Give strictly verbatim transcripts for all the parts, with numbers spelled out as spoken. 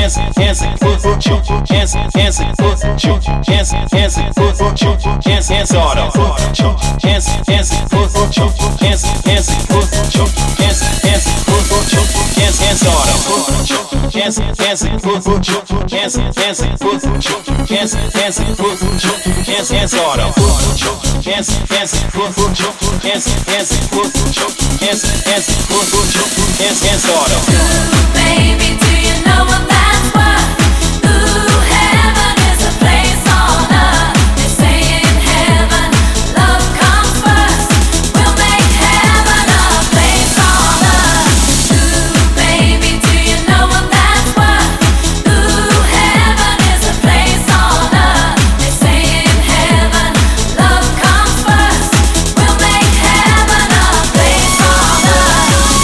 dancing, dancing, foot, foot, choke, dancing, dancing, foot, choke, dancing, dancing, foot, foot, choke, dancing, dancing, sort of, foot, choke, dancing, dancing, foot, foot, choke, dancing, dancing, foot, choke, dancing, dancing, foot, foot, choke, dancing, sort of, foot, choke, dancing, dancing, foot, foot, choke, dancing, dancing, foot, choke, dancing, dancing, foot, choke, dancing, sort of, foot, choke, dancing, dancing, foot, foot, choke, dancing, dancing, foot, choke, dancing, dancing, foot, choke, dancing, sort of. Baby, do you know what that's worth? Ooh, heaven is a place on earth. They say in heaven, love comes first. We'll make heaven a place on earth. Ooh, baby, do you know what that's worth? Ooh, heaven is a place on earth. They say in heaven, love comes first. We'll make heaven a place on earth.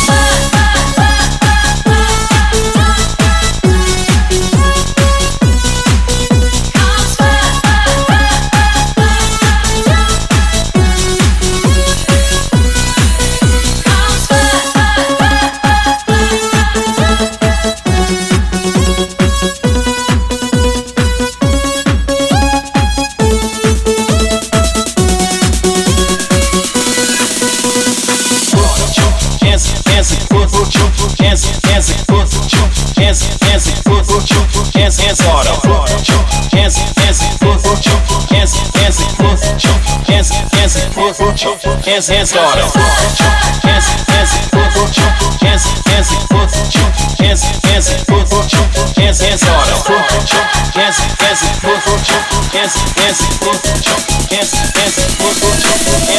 Dancing, dancing, foot, foot, choke, dancing, dancing, foot, choke, dancing, dancing, foot, choke, dancing, sort of, foot, choke, dancing, dancing, foot, choke, dancing, dancing, foot, choke, dancing, dancing, foot, choke, dancing, sort of, choke, dancing, dancing, foot, choke, dancing, dancing, foot, choke, dancing, dancing, foot, choke, dancing, sort of, foot, choke, dancing, dancing, foot, choke, dancing, dancing, foot, choke, dancing, dancing, foot, choke.